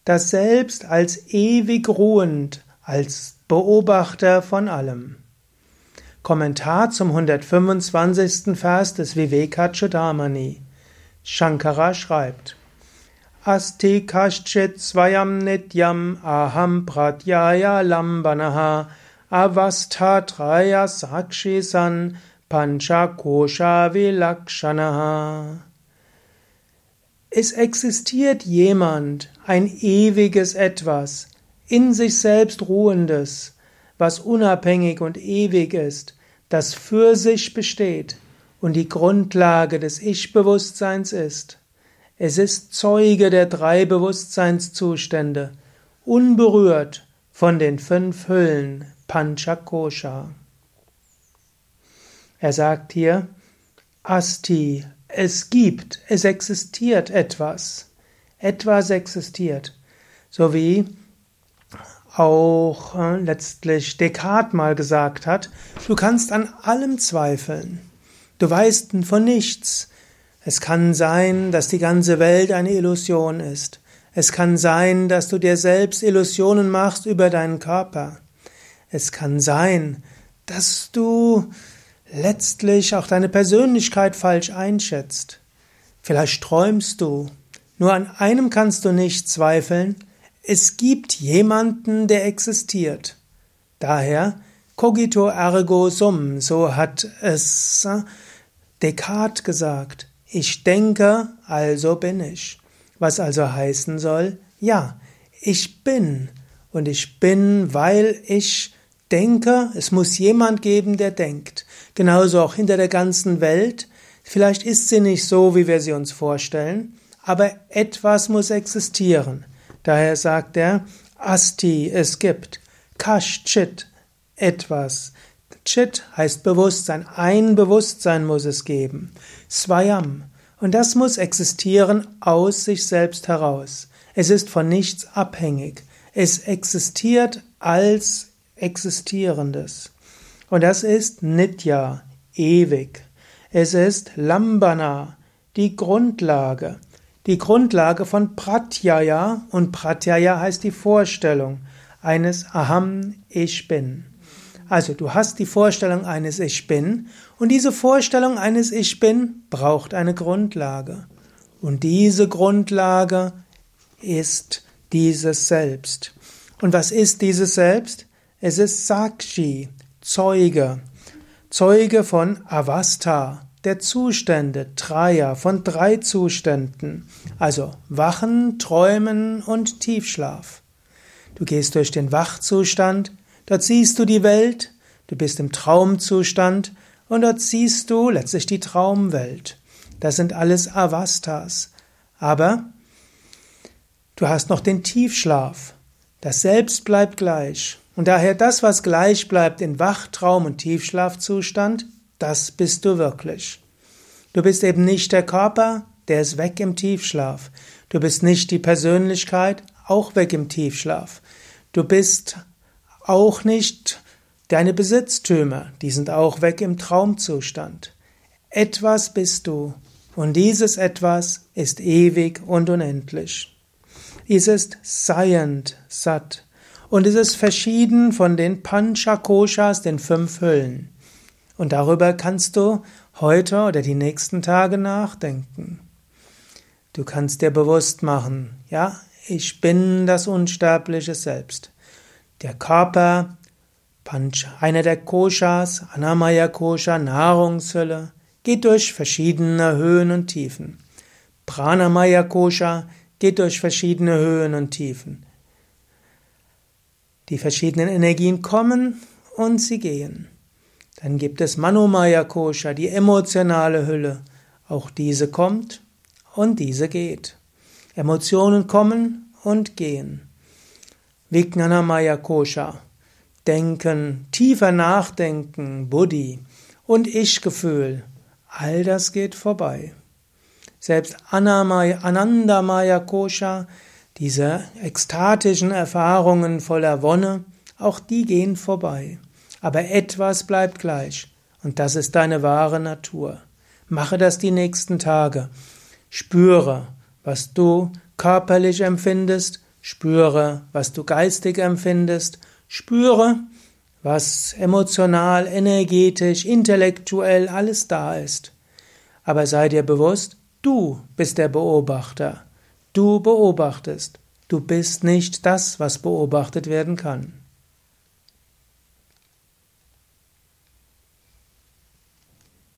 das Selbst als ewig ruhend, als Beobachter von allem. Kommentar zum 125. Vers des Vivekachudamani. Shankara schreibt: Asti kaschit svayam nityam aham pratyaya lambanaha avasthatraya sakshi san pancha kosha vilakshanaha. Es existiert jemand, ein ewiges Etwas, in sich selbst Ruhendes, was unabhängig und ewig ist, das für sich besteht und die Grundlage des Ich-Bewusstseins ist. Es ist Zeuge der 3 Bewusstseinszustände, unberührt von den 5 Hüllen, Panchakosha. Er sagt hier, Asti, es gibt, es existiert etwas. Etwas existiert. So wie auch letztlich Descartes mal gesagt hat, du kannst an allem zweifeln. Du weißt von nichts. Es kann sein, dass die ganze Welt eine Illusion ist. Es kann sein, dass du dir selbst Illusionen machst über deinen Körper. Es kann sein, dass du letztlich auch deine Persönlichkeit falsch einschätzt. Vielleicht träumst du. Nur an einem kannst du nicht zweifeln. Es gibt jemanden, der existiert. Daher, cogito ergo sum, so hat es Descartes gesagt. Ich denke, also bin ich. Was also heißen soll, ja, ich bin. Und ich bin, weil ich denke, es muss jemand geben, der denkt. Genauso auch hinter der ganzen Welt. Vielleicht ist sie nicht so, wie wir sie uns vorstellen, aber etwas muss existieren. Daher sagt er, Asti, es gibt. Kaschchit, etwas. Chit heißt Bewusstsein. Ein Bewusstsein muss es geben. Svayam. Und das muss existieren aus sich selbst heraus. Es ist von nichts abhängig. Es existiert als Existierendes. Und das ist Nitya, ewig. Es ist Lambana, die Grundlage. Die Grundlage von Pratyaya, und Pratyaya heißt die Vorstellung eines Aham, ich bin. Also du hast die Vorstellung eines Ich Bin, und diese Vorstellung eines Ich Bin braucht eine Grundlage. Und diese Grundlage ist dieses Selbst. Und was ist dieses Selbst? Es ist Sakshi, Zeuge. Zeuge von Avastha, der Zustände, Traya, von 3 Zuständen. Also Wachen, Träumen und Tiefschlaf. Du gehst durch den Wachzustand, dort siehst du die Welt, du bist im Traumzustand und dort siehst du letztlich die Traumwelt. Das sind alles Avasthas. Aber du hast noch den Tiefschlaf. Das Selbst bleibt gleich. Und daher das, was gleich bleibt in Wach-, Traum- und Tiefschlafzustand, das bist du wirklich. Du bist eben nicht der Körper, der ist weg im Tiefschlaf. Du bist nicht die Persönlichkeit, auch weg im Tiefschlaf. Du bist auch nicht deine Besitztümer, die sind auch weg im Traumzustand. Etwas bist du, und dieses Etwas ist ewig und unendlich. Es ist Seiend, Sat, und es ist verschieden von den Panchakoshas, den 5 Hüllen. Und darüber kannst du heute oder die nächsten Tage nachdenken. Du kannst dir bewusst machen, ja, ich bin das unsterbliche Selbst. Der Körper, einer der Koshas, Annamaya Kosha, Nahrungshülle, geht durch verschiedene Höhen und Tiefen. Pranamaya Kosha geht durch verschiedene Höhen und Tiefen. Die verschiedenen Energien kommen und sie gehen. Dann gibt es Manomaya Kosha, die emotionale Hülle. Auch diese kommt und diese geht. Emotionen kommen und gehen. Vijnanamaya Kosha, Denken, tiefer Nachdenken, Buddhi und Ich-Gefühl, all das geht vorbei. Selbst Anandamaya Kosha, diese ekstatischen Erfahrungen voller Wonne, auch die gehen vorbei. Aber etwas bleibt gleich, und das ist deine wahre Natur. Mache das die nächsten Tage. Spüre, was du körperlich empfindest, Spüre, was du geistig empfindest. Spüre, was emotional, energetisch, intellektuell alles da ist. Aber sei dir bewusst, du bist der Beobachter. Du beobachtest. Du bist nicht das, was beobachtet werden kann.